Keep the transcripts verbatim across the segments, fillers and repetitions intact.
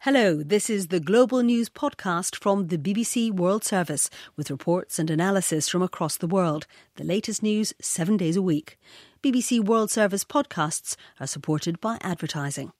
Hello, this is the Global News podcast from the B B C World Service, with reports and analysis from across the world. The latest news seven days a week. B B C World Service podcasts are supported by advertising.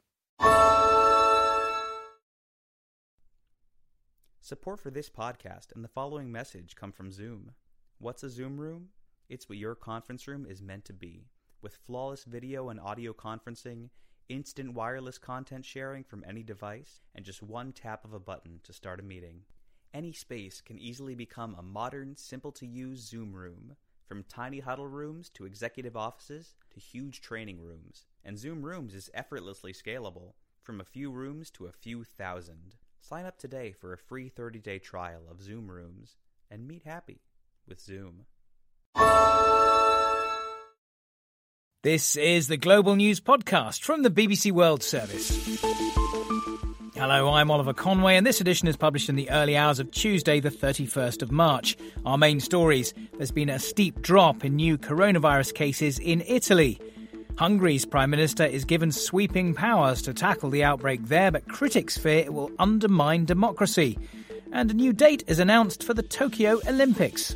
Support for this podcast and the following message come from Zoom. What's a Zoom room? It's what your conference room is meant to be, with flawless video and audio conferencing, instant wireless content sharing from any device, and just one tap of a button to start a meeting. Any space can easily become a modern, simple-to-use Zoom room, from tiny huddle rooms to executive offices to huge training rooms. And Zoom Rooms is effortlessly scalable, from a few rooms to a few thousand. Sign up today for a free thirty-day trial of Zoom Rooms and meet happy with Zoom. This is the Global News Podcast from the B B C World Service. Hello, I'm Oliver Conway, and this edition is published in the early hours of Tuesday, the thirty-first of March. Our main stories: there's been a steep drop in new coronavirus cases in Italy. Hungary's Prime Minister is given sweeping powers to tackle the outbreak there, but critics fear it will undermine democracy. And a new date is announced for the Tokyo Olympics.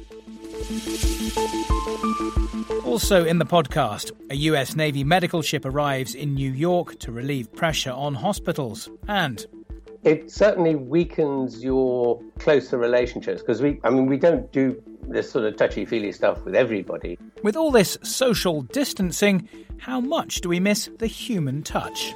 Also in the podcast, a U S Navy medical ship arrives in New York to relieve pressure on hospitals. And it certainly weakens your closer relationships, because we, I mean, we don't do this sort of touchy-feely stuff with everybody. With all this social distancing, how much do we miss the human touch?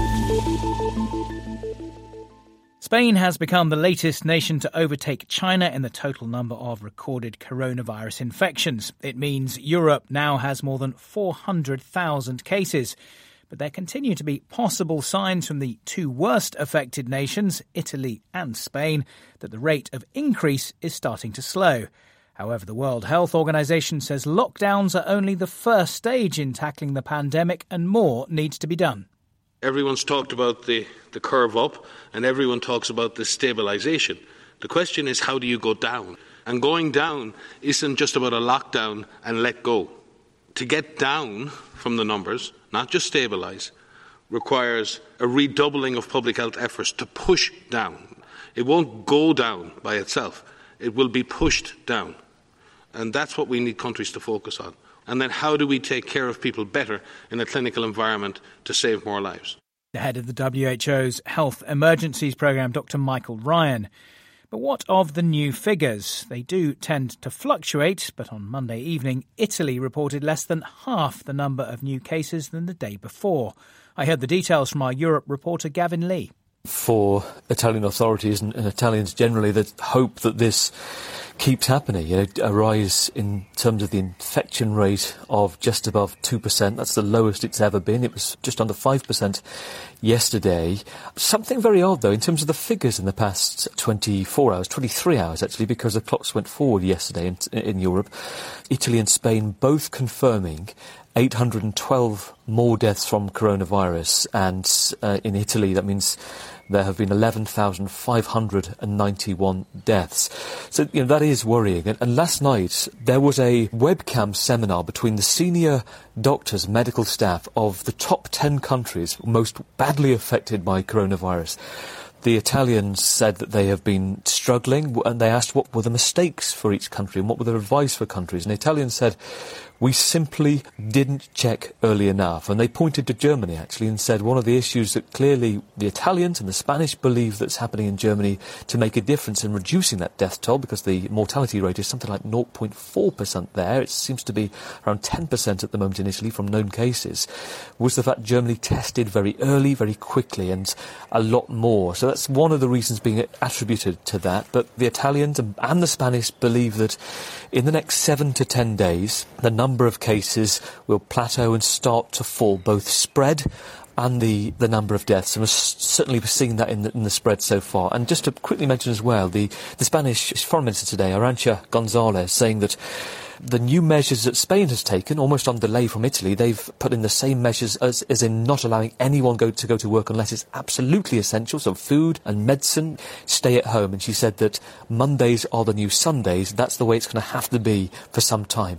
Spain has become the latest nation to overtake China in the total number of recorded coronavirus infections. It means Europe now has more than four hundred thousand cases. But there continue to be possible signs from the two worst affected nations, Italy and Spain, that the rate of increase is starting to slow. However, the World Health Organization says lockdowns are only the first stage in tackling the pandemic and more needs to be done. Everyone's talked about the, the curve up, and everyone talks about the stabilisation. The question is, how do you go down? And going down isn't just about a lockdown and let go. To get down from the numbers, not just stabilise, requires a redoubling of public health efforts to push down. It won't go down by itself. It will be pushed down. And that's what we need countries to focus on. And then how do we take care of people better in a clinical environment to save more lives? The head of the W H O's Health Emergencies Programme, Doctor Michael Ryan. But what of the new figures? They do tend to fluctuate, but on Monday evening, Italy reported less than half the number of new cases than the day before. I heard the details from our Europe reporter, Gavin Lee. For Italian authorities and, and Italians generally, that hope that this keeps happening. You know, a rise in terms of the infection rate of just above two percent. That's the lowest it's ever been. It was just under five percent yesterday. Something very odd, though, in terms of the figures in the past twenty-four hours, twenty-three hours, actually, because the clocks went forward yesterday in, in Europe. Italy and Spain both confirming eight hundred twelve more deaths from coronavirus. And uh, in Italy, that means there have been eleven thousand five hundred ninety-one deaths. So, you know, that is worrying. And, and last night, there was a webcam seminar between the senior doctors, medical staff of the top ten countries most badly affected by coronavirus. The Italians said that they have been struggling, and they asked what were the mistakes for each country and what were their advice for countries. And the Italians said, we simply didn't check early enough. And they pointed to Germany, actually, and said one of the issues that clearly the Italians and the Spanish believe that's happening in Germany to make a difference in reducing that death toll, because the mortality rate is something like zero point four percent there. It seems to be around ten percent at the moment in Italy from known cases, was the fact Germany tested very early, very quickly, and a lot more. So that's one of the reasons being attributed to that. But the Italians and the Spanish believe that in the next seven to ten days, the number of cases will plateau and start to fall, both spread and the, the number of deaths. And we're certainly seeing that in the, in the spread so far. And just to quickly mention as well, the, the Spanish Foreign Minister today, Arantxa González, saying that the new measures that Spain has taken, almost on delay from Italy, they've put in the same measures as, as in not allowing anyone go to go to work unless it's absolutely essential, so food and medicine, stay at home. And she said that Mondays are the new Sundays. That's the way it's going to have to be for some time.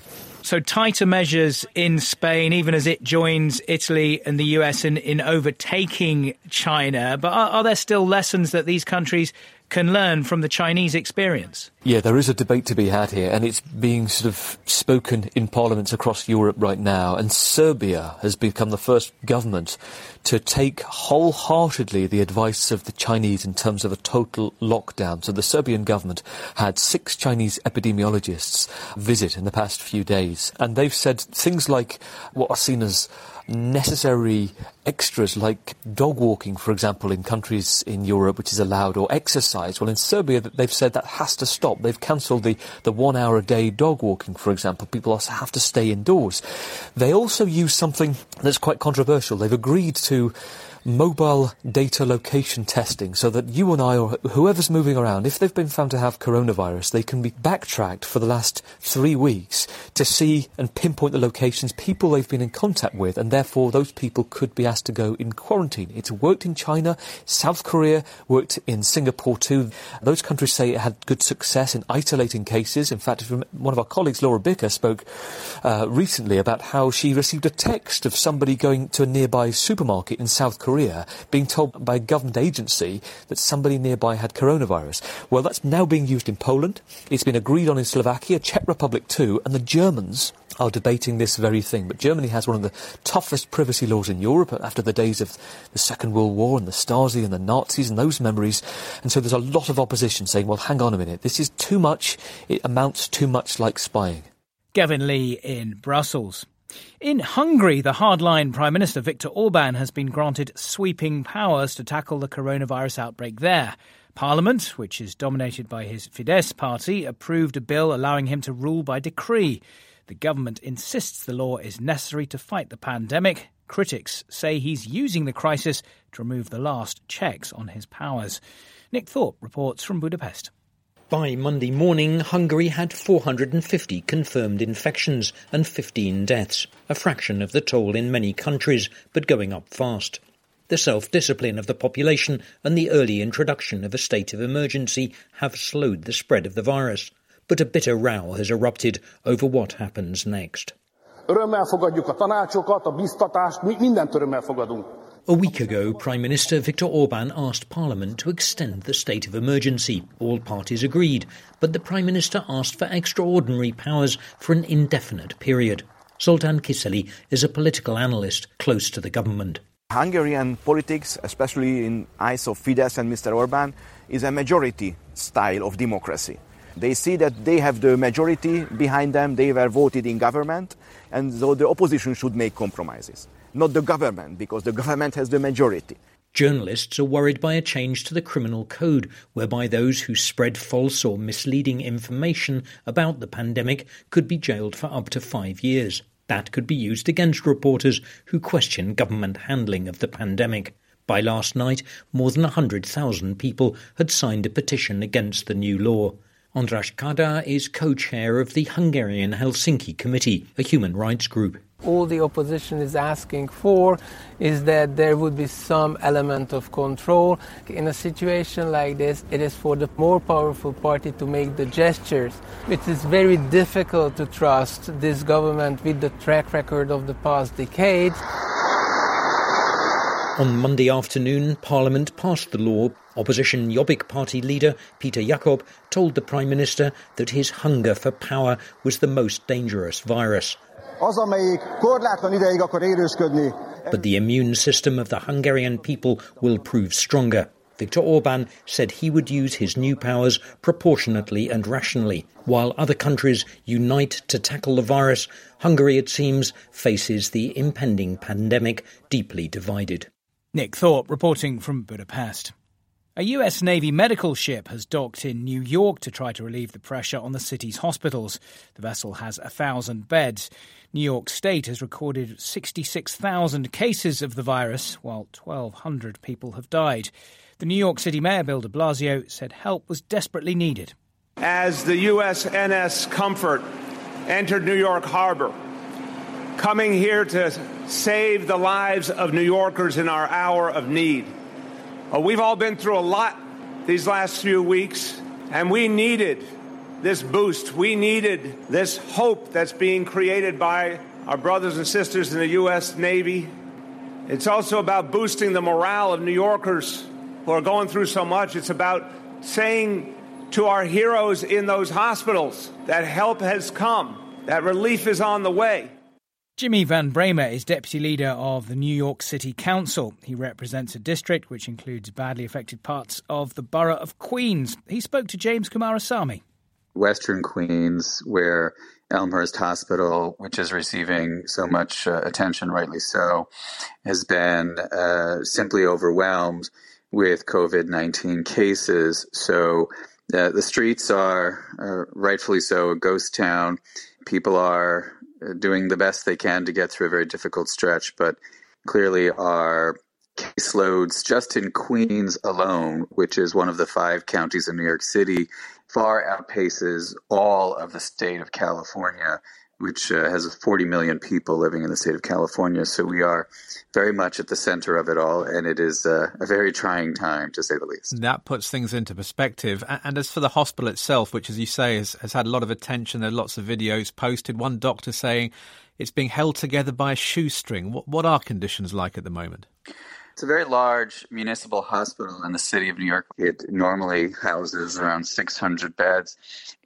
So tighter measures in Spain, even as it joins Italy and the U S in, in overtaking China. But are, are there still lessons that these countries can learn from the Chinese experience? Yeah, there is a debate to be had here, and it's being sort of spoken in parliaments across Europe right now. And Serbia has become the first government to take wholeheartedly the advice of the Chinese in terms of a total lockdown. So the Serbian government had six Chinese epidemiologists visit in the past few days, and they've said things like what are seen as necessary extras, like dog walking, for example, in countries in Europe, which is allowed, or exercise. Well, in Serbia, they've said that has to stop. They've cancelled the, the one hour a day dog walking, for example. People also have to stay indoors. They also use something that's quite controversial. They've agreed to mobile data location testing, so that you and I, or whoever's moving around, if they've been found to have coronavirus, they can be backtracked for the last three weeks to see and pinpoint the locations, people they've been in contact with, and therefore those people could be asked to go in quarantine. It's worked in China, South Korea, worked in Singapore too. Those countries say it had good success in isolating cases. In fact, one of our colleagues, Laura Bicker, spoke uh, recently about how she received a text of somebody going to a nearby supermarket in South Korea being told by a government agency that somebody nearby had coronavirus. Well, that's now being used in Poland. It's been agreed on in Slovakia, Czech Republic too, and the Germans are debating this very thing. But Germany has one of the toughest privacy laws in Europe after the days of the Second World War and the Stasi and the Nazis and those memories. And so there's a lot of opposition saying, well, hang on a minute, this is too much. It amounts too much like spying. Gavin Lee in Brussels. In Hungary, the hardline Prime Minister Viktor Orban has been granted sweeping powers to tackle the coronavirus outbreak there. Parliament, which is dominated by his Fidesz party, approved a bill allowing him to rule by decree. The government insists the law is necessary to fight the pandemic. Critics say he's using the crisis to remove the last checks on his powers. Nick Thorpe reports from Budapest. By Monday morning, Hungary had four hundred fifty confirmed infections and fifteen deaths, a fraction of the toll in many countries, but going up fast. The self-discipline of the population and the early introduction of a state of emergency have slowed the spread of the virus. But a bitter row has erupted over what happens next. Örömmel fogadjuk a tanácsokat, a biztatást, mi mindent örömmel fogadunk. A week ago, Prime Minister Viktor Orban asked Parliament to extend the state of emergency. All parties agreed, but the Prime Minister asked for extraordinary powers for an indefinite period. Zoltán Kiszely is a political analyst close to the government. Hungarian politics, especially in eyes of Fidesz and Mister Orban, is a majority style of democracy. They see that they have the majority behind them, they were voted in government, and so the opposition should make compromises. Not the government, because the government has the majority. Journalists are worried by a change to the criminal code, whereby those who spread false or misleading information about the pandemic could be jailed for up to five years. That could be used against reporters who question government handling of the pandemic. By last night, more than one hundred thousand people had signed a petition against the new law. András Kada is co-chair of the Hungarian Helsinki Committee, a human rights group. All the opposition is asking for is that there would be some element of control. In a situation like this, it is for the more powerful party to make the gestures. It is very difficult to trust this government with the track record of the past decades. On Monday afternoon, Parliament passed the law. Opposition Jobbik party leader Peter Jakob told the Prime Minister that his hunger for power was the most dangerous virus. Az, amelyik korlátlan ideig akar erősködni. But the immune system of the Hungarian people will prove stronger. Viktor Orban said he would use his new powers proportionately and rationally. While other countries unite to tackle the virus, Hungary, it seems, faces the impending pandemic deeply divided. Nick Thorpe reporting from Budapest. A U S Navy medical ship has docked in New York to try to relieve the pressure on the city's hospitals. The vessel has a thousand beds. New York State has recorded sixty-six thousand cases of the virus, while twelve hundred people have died. The New York City Mayor, Bill de Blasio, said help was desperately needed. As the U S N S Comfort entered New York Harbor, coming here to save the lives of New Yorkers in our hour of need. Well, we've all been through a lot these last few weeks, and we needed this boost. We needed this hope that's being created by our brothers and sisters in the U S Navy. It's also about boosting the morale of New Yorkers who are going through so much. It's about saying to our heroes in those hospitals that help has come, that relief is on the way. Jimmy Van Bramer is deputy leader of the New York City Council. He represents a district which includes badly affected parts of the borough of Queens. He spoke to James Kumarasamy. Western Queens, where Elmhurst Hospital, which is receiving so much uh, attention, rightly so, has been uh, simply overwhelmed with COVID nineteen cases. So uh, the streets are, uh, rightfully so, a ghost town. People are doing the best they can to get through a very difficult stretch, but clearly our caseloads just in Queens alone, which is one of the five counties in New York City, far outpaces all of the state of California, which uh, has forty million people living in the state of California. So we are very much at the center of it all, and it is uh, a very trying time, to say the least. That puts things into perspective. And as for the hospital itself, which, as you say, has, has had a lot of attention, there are lots of videos posted. One doctor saying it's being held together by a shoestring. What, what are conditions like at the moment? It's a very large municipal hospital in the city of New York. It normally houses around six hundred beds,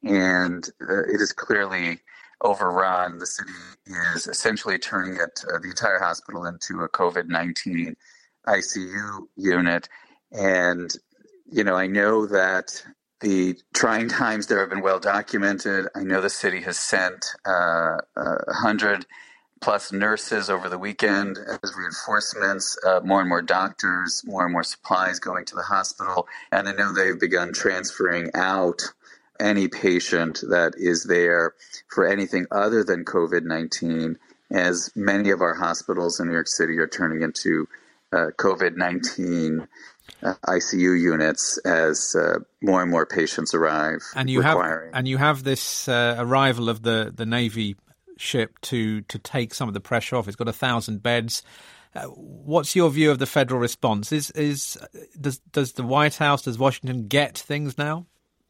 and uh, it is clearly overrun. The city is essentially turning it, uh, the entire hospital, into a COVID nineteen I C U unit. And, you know, I know that the trying times there have been well documented. I know the city has sent uh, one hundred plus nurses over the weekend as reinforcements, uh, more and more doctors, more and more supplies going to the hospital. And I know they've begun transferring out any patient that is there for anything other than COVID nineteen, as many of our hospitals in New York City are turning into uh, COVID nineteen uh, I C U units as uh, more and more patients arrive. And you requiring. have and you have this uh, arrival of the, the Navy ship to, to take some of the pressure off. It's got a thousand beds. Uh, what's your view of the federal response? Is is does does the White House, does Washington get things now?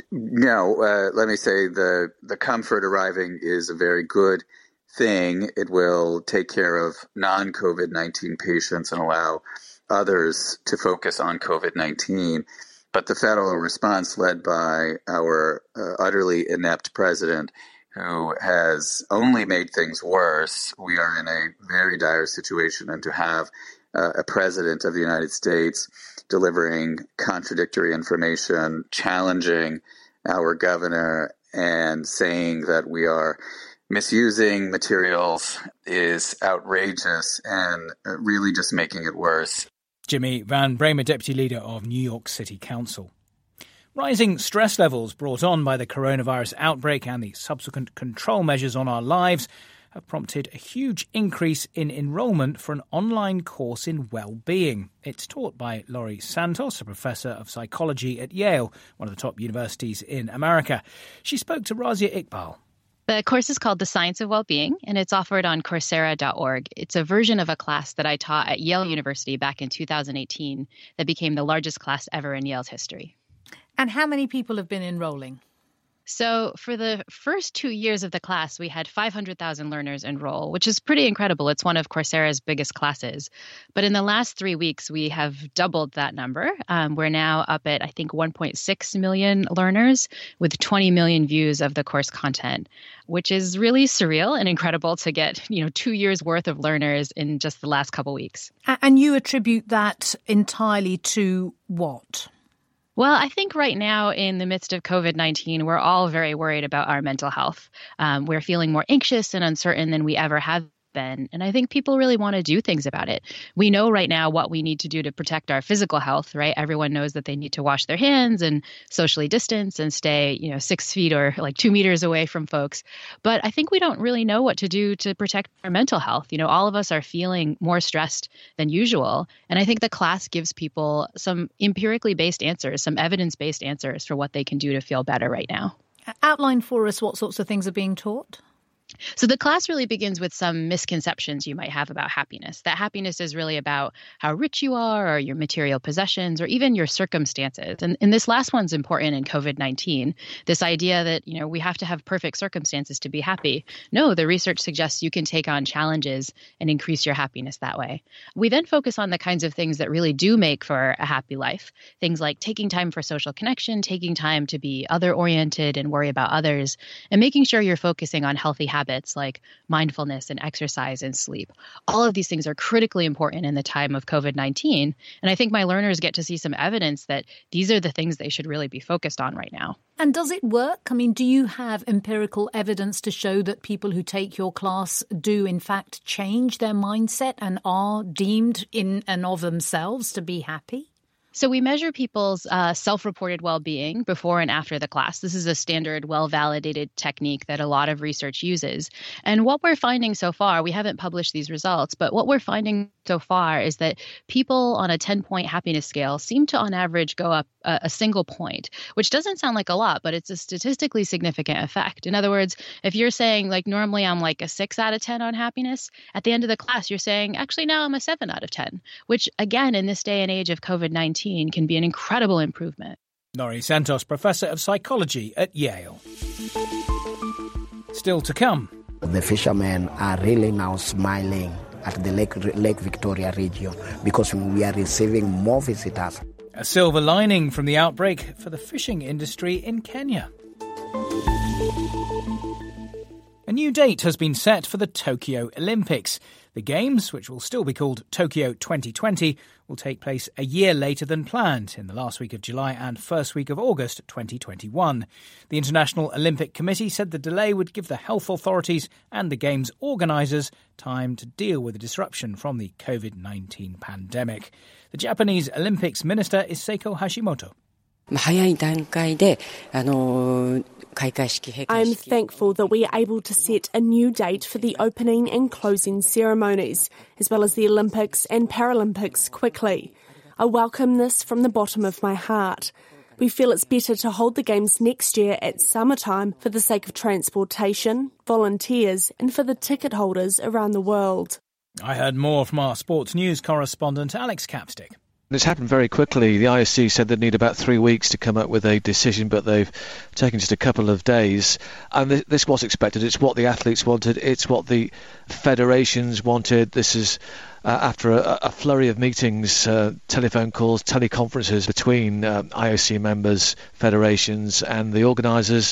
No, uh, let me say the, the comfort arriving is a very good thing. It will take care of non-COVID nineteen patients and allow others to focus on COVID nineteen. But the federal response, led by our uh, utterly inept president, who has only made things worse, we are in a very dire situation. And to have uh, a president of the United States delivering contradictory information, challenging our governor, and saying that we are misusing materials is outrageous and really just making it worse. Jimmy Van Bramer, Deputy Leader of New York City Council. Rising stress levels brought on by the coronavirus outbreak and the subsequent control measures on our lives have prompted a huge increase in enrolment for an online course in well-being. It's taught by Laurie Santos, a professor of psychology at Yale, one of the top universities in America. She spoke to Razia Iqbal. The course is called The Science of Wellbeing, and it's offered on Coursera dot org. It's a version of a class that I taught at Yale University back in two thousand eighteen that became the largest class ever in Yale's history. And how many people have been enrolling? So for the first two years of the class, we had five hundred thousand learners enroll, which is pretty incredible. It's one of Coursera's biggest classes. But in the last three weeks, we have doubled that number. Um, we're now up at, I think, one point six million learners with twenty million views of the course content, which is really surreal and incredible to get, you know, two years worth of learners in just the last couple weeks. And you attribute that entirely to what? Well, I think right now in the midst of COVID nineteen, we're all very worried about our mental health. Um, we're feeling more anxious and uncertain than we ever have been. And I think people really want to do things about it. We know right now what we need to do to protect our physical health, right? Everyone knows that they need to wash their hands and socially distance and stay, you know, six feet or like two meters away from folks. But I think we don't really know what to do to protect our mental health. You know, all of us are feeling more stressed than usual. And I think the class gives people some empirically based answers, some evidence-based answers for what they can do to feel better right now. Outline for us what sorts of things are being taught. So the class really begins with some misconceptions you might have about happiness. That happiness is really about how rich you are or your material possessions or even your circumstances. And, and this last one's important in COVID nineteen. This idea that, you know, we have to have perfect circumstances to be happy. No, the research suggests you can take on challenges and increase your happiness that way. We then focus on the kinds of things that really do make for a happy life. Things like taking time for social connection, taking time to be other-oriented and worry about others, and making sure you're focusing on healthy habits like mindfulness and exercise and sleep. All of these things are critically important in the time of COVID nineteen. And I think my learners get to see some evidence that these are the things they should really be focused on right now. And does it work? I mean, do you have empirical evidence to show that people who take your class do, in fact, change their mindset and are deemed in and of themselves to be happy? So we measure people's uh, self-reported well-being before and after the class. This is a standard, well-validated technique that a lot of research uses. And what we're finding so far, we haven't published these results, but what we're finding so far is that people on a ten-point happiness scale seem to, on average, go up a, a single point, which doesn't sound like a lot, but it's a statistically significant effect. In other words, if you're saying, like, normally I'm like a six out of ten on happiness, at the end of the class, you're saying, actually, now I'm a seven out of ten, which, again, in this day and age of COVID nineteen, can be an incredible improvement. Nori Santos, Professor of Psychology at Yale. Still to come. The fishermen are really now smiling at the Lake, Lake Victoria region because we are receiving more visitors. A silver lining from the outbreak for the fishing industry in Kenya. A new date has been set for the Tokyo Olympics. The Games, which will still be called Tokyo twenty twenty, will take place a year later than planned, in the last week of July and first week of August twenty twenty-one. The International Olympic Committee said the delay would give the health authorities and the Games organisers time to deal with the disruption from the COVID nineteen pandemic. The Japanese Olympics Minister is Seiko Hashimoto. I'm thankful that we are able to set a new date for the opening and closing ceremonies, as well as the Olympics and Paralympics quickly. I welcome this from the bottom of my heart. We feel it's better to hold the Games next year at summertime for the sake of transportation, volunteers, and for the ticket holders around the world. I heard more from our sports news correspondent Alex Capstick. It's happened very quickly. The I O C said they'd need about three weeks to come up with a decision, but they've taken just a couple of days. And th- this was expected. It's what the athletes wanted. It's what the federations wanted. This is uh, after a, a flurry of meetings, uh, telephone calls, teleconferences between uh, I O C members, federations and the organisers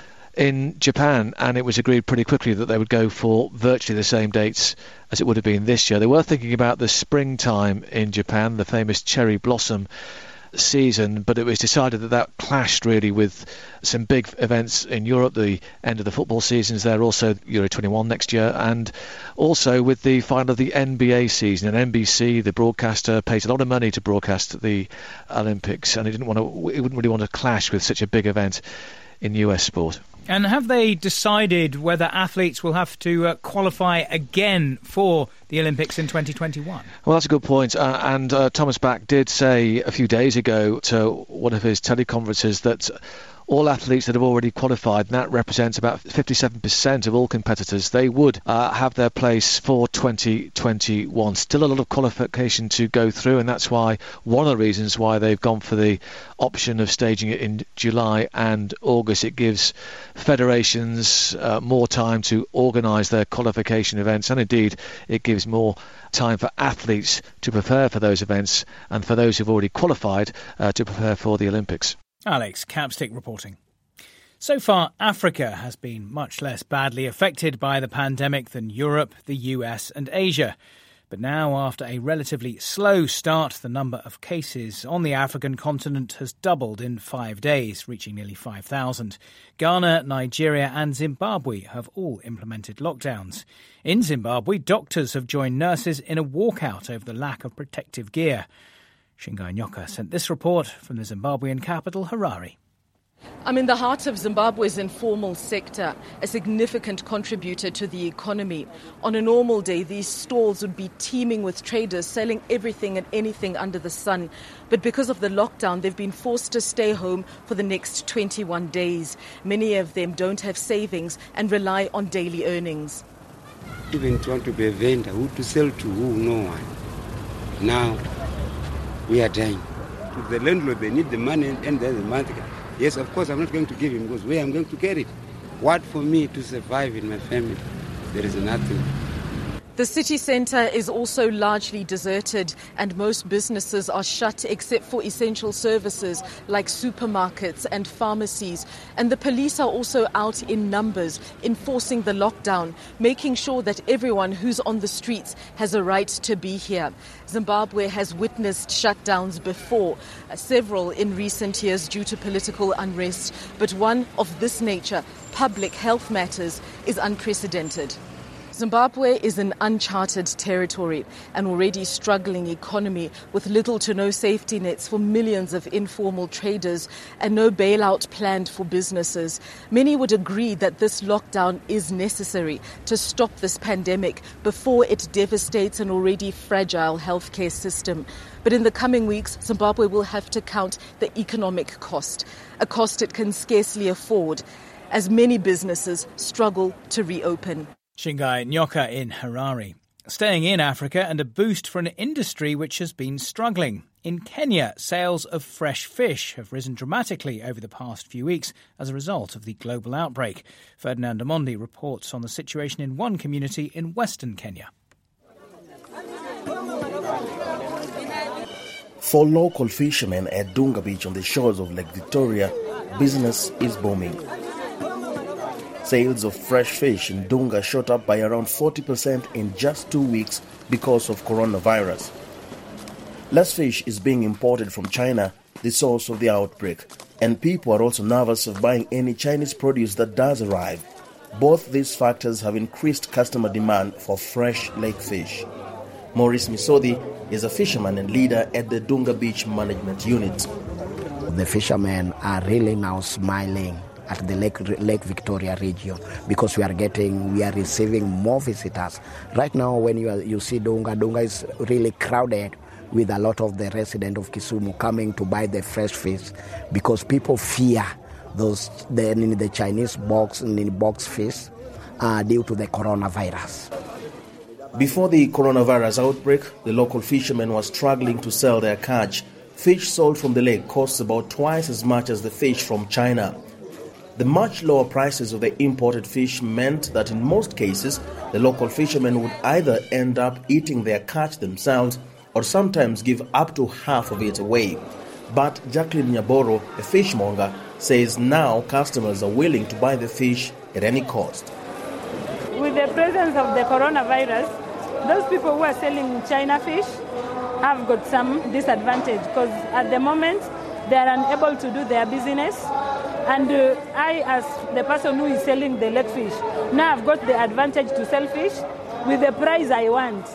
in Japan, and it was agreed pretty quickly that they would go for virtually the same dates as it would have been this year. They were thinking about the springtime in Japan, the famous cherry blossom season, but it was decided that that clashed really with some big events in Europe, the end of the football seasons there, also Euro twenty-one next year, and also with the final of the N B A season. And N B C, the broadcaster, pays a lot of money to broadcast the Olympics, and it didn't want to, it wouldn't really want to clash with such a big event in U S sport. And have they decided whether athletes will have to uh, qualify again for the Olympics in twenty twenty-one? Well, that's a good point. Uh, and uh, Thomas Bach did say a few days ago to one of his teleconferences that all athletes that have already qualified, and that represents about fifty-seven percent of all competitors, they would uh, have their place for twenty twenty-one. Still a lot of qualification to go through, and that's why one of the reasons why they've gone for the option of staging it in July and August. It gives federations uh, more time to organise their qualification events, and indeed it gives more time for athletes to prepare for those events and for those who've already qualified uh, to prepare for the Olympics. Alex Capstick reporting. So far, Africa has been much less badly affected by the pandemic than Europe, the U S and Asia. But now, after a relatively slow start, the number of cases on the African continent has doubled in five days, reaching nearly five thousand. Ghana, Nigeria and Zimbabwe have all implemented lockdowns. In Zimbabwe, doctors have joined nurses in a walkout over the lack of protective gear. Shingai Nyoka sent this report from the Zimbabwean capital, Harare. I'm in the heart of Zimbabwe's informal sector, a significant contributor to the economy. On a normal day, these stalls would be teeming with traders selling everything and anything under the sun. But because of the lockdown, they've been forced to stay home for the next twenty-one days. Many of them don't have savings and rely on daily earnings. Even if you want to be a vendor, who to sell to, who, no one. Now, we are dying. The landlord, they need the money and end of the month. Yes, of course, I'm not going to give him because where I'm going to get it? What for me to survive in my family? There is nothing. The city centre is also largely deserted and most businesses are shut except for essential services like supermarkets and pharmacies. And the police are also out in numbers enforcing the lockdown, making sure that everyone who's on the streets has a right to be here. Zimbabwe has witnessed shutdowns before, uh, several in recent years due to political unrest. But one of this nature, public health matters, is unprecedented. Zimbabwe is an uncharted territory, an already struggling economy with little to no safety nets for millions of informal traders and no bailout planned for businesses. Many would agree that this lockdown is necessary to stop this pandemic before it devastates an already fragile healthcare system. But in the coming weeks, Zimbabwe will have to count the economic cost, a cost it can scarcely afford, as many businesses struggle to reopen. Shingai Nyoka in Harare. Staying in Africa and a boost for an industry which has been struggling. In Kenya, sales of fresh fish have risen dramatically over the past few weeks as a result of the global outbreak. Ferdinand Amondi reports on the situation in one community in western Kenya. For local fishermen at Dunga Beach on the shores of Lake Victoria, business is booming. Sales of fresh fish in Dunga shot up by around forty percent in just two weeks because of coronavirus. Less fish is being imported from China, the source of the outbreak, and people are also nervous of buying any Chinese produce that does arrive. Both these factors have increased customer demand for fresh lake fish. Maurice Misodi is a fisherman and leader at the Dunga Beach Management Unit. The fishermen are really now smiling at the Lake, Lake Victoria region because we are getting, we are receiving more visitors. Right now, when you, are, you see Dunga, Dunga is really crowded with a lot of the residents of Kisumu coming to buy the fresh fish because people fear those the, the Chinese box, the box fish uh, due to the coronavirus. Before the coronavirus outbreak, the local fishermen were struggling to sell their catch. Fish sold from the lake costs about twice as much as the fish from China. The much lower prices of the imported fish meant that in most cases, the local fishermen would either end up eating their catch themselves or sometimes give up to half of it away. But Jacqueline Nyaboro, a fishmonger, says now customers are willing to buy the fish at any cost. With the presence of the coronavirus, those people who are selling China fish have got some disadvantage because at the moment they are unable to do their business. And uh, I, as the person who is selling the lake fish, now I've got the advantage to sell fish with the price I want.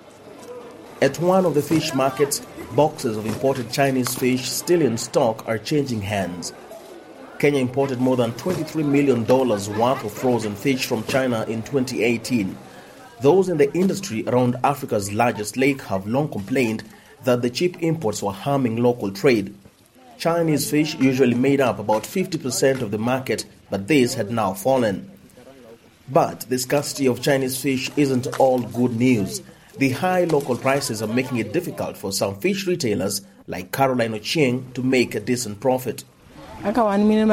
At one of the fish markets, boxes of imported Chinese fish still in stock are changing hands. Kenya imported more than twenty-three million dollars worth of frozen fish from China in twenty eighteen. Those in the industry around Africa's largest lake have long complained that the cheap imports were harming local trade. Chinese fish usually made up about fifty percent of the market, but this had now fallen. But the scarcity of Chinese fish isn't all good news. The high local prices are making it difficult for some fish retailers like Caroline Ochieng to make a decent profit. As women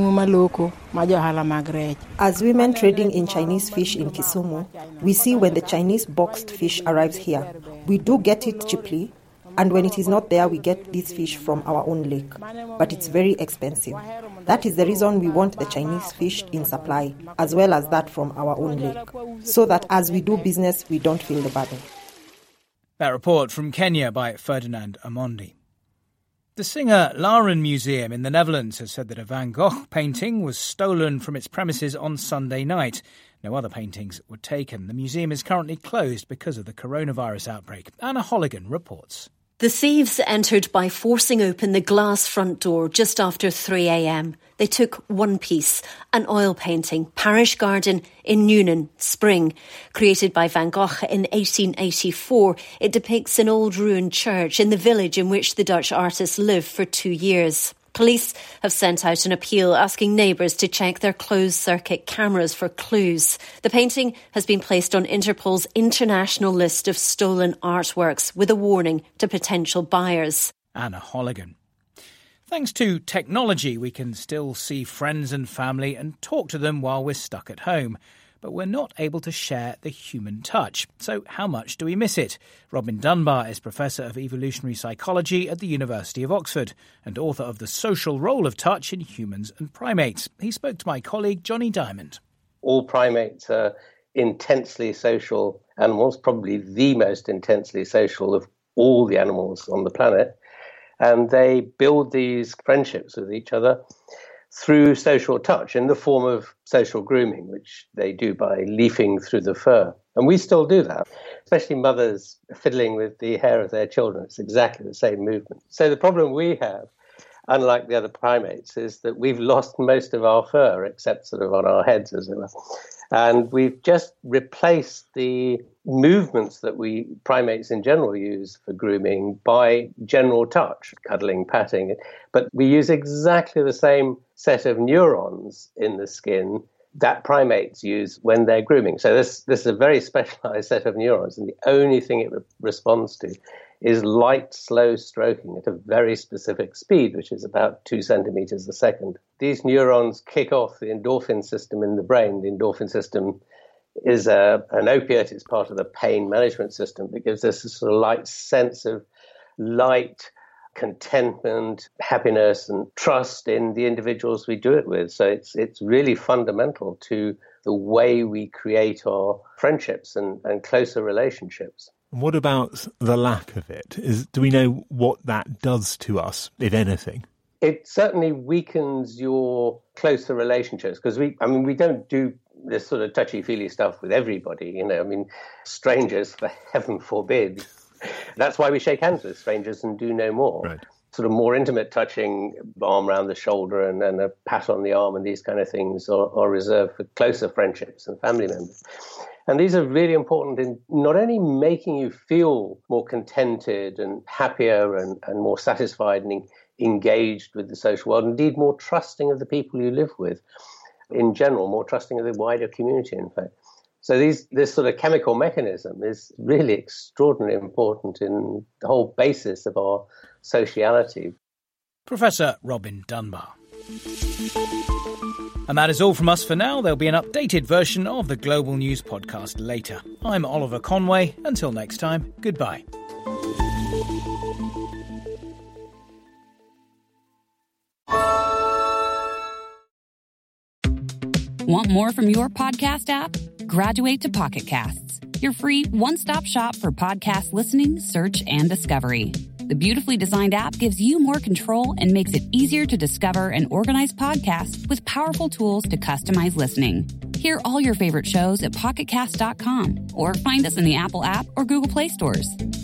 trading in Chinese fish in Kisumu, we see when the Chinese boxed fish arrives here. We do get it cheaply, and when it is not there, we get this fish from our own lake. But it's very expensive. That is the reason we want the Chinese fish in supply, as well as that from our own lake, so that as we do business, we don't feel the burden. That report from Kenya by Ferdinand Amondi. The Singer Laren Museum in the Netherlands has said that a Van Gogh painting was stolen from its premises on Sunday night. No other paintings were taken. The museum is currently closed because of the coronavirus outbreak. Anna Holligan reports. The thieves entered by forcing open the glass front door just after three a.m. They took one piece, an oil painting, Parish Garden in Newnan, Spring. Created by Van Gogh in eighteen eighty-four, it depicts an old ruined church in the village in which the Dutch artist lived for two years. Police have sent out an appeal asking neighbours to check their closed-circuit cameras for clues. The painting has been placed on Interpol's international list of stolen artworks with a warning to potential buyers. Anna Holligan. Thanks to technology, we can still see friends and family and talk to them while we're stuck at home. But we're not able to share the human touch. So how much do we miss it? Robin Dunbar is Professor of Evolutionary Psychology at the University of Oxford and author of The Social Role of Touch in Humans and Primates. He spoke to my colleague Johnny Diamond. All primates are intensely social animals, probably the most intensely social of all the animals on the planet. And they build these friendships with each other through social touch in the form of social grooming, which they do by leafing through the fur. And we still do that, especially mothers fiddling with the hair of their children. It's exactly the same movement. So the problem we have, unlike the other primates, is that we've lost most of our fur, except sort of on our heads, as it were. And we've just replaced the movements that we primates in general use for grooming by general touch, cuddling, patting. But we use exactly the same set of neurons in the skin that primates use when they're grooming. So this, this is a very specialized set of neurons, and the only thing it re- responds to is light, slow stroking at a very specific speed, which is about two centimeters a second. These neurons kick off the endorphin system in the brain. The endorphin system is a, an opiate. It's part of the pain management system that gives us a sort of light sense of light, contentment, happiness, and trust in the individuals we do it with. So it's it's really fundamental to the way we create our friendships and, and closer relationships. What about the lack of it? Is, do we know what that does to us, if anything? It certainly weakens your closer relationships because we, I mean, we don't do this sort of touchy-feely stuff with everybody. You know, I mean, strangers, for heaven forbid. That's why we shake hands with strangers and do no more. Right. Sort of more intimate touching, arm around the shoulder and, and a pat on the arm and these kind of things are, are reserved for closer friendships and family members. And these are really important in not only making you feel more contented and happier and, and more satisfied and en- engaged with the social world, indeed more trusting of the people you live with in general, more trusting of the wider community, in fact. So these, this sort of chemical mechanism is really extraordinarily important in the whole basis of our sociality. Professor Robin Dunbar. And that is all from us for now. There'll be an updated version of the Global News podcast later. I'm Oliver Conway. Until next time, goodbye. Want more from your podcast app? Graduate to Pocket Casts, your free one-stop shop for podcast listening, search, and discovery. The beautifully designed app gives you more control and makes it easier to discover and organize podcasts with powerful tools to customize listening. Hear all your favorite shows at pocket cast dot com or find us in the Apple app or Google Play stores.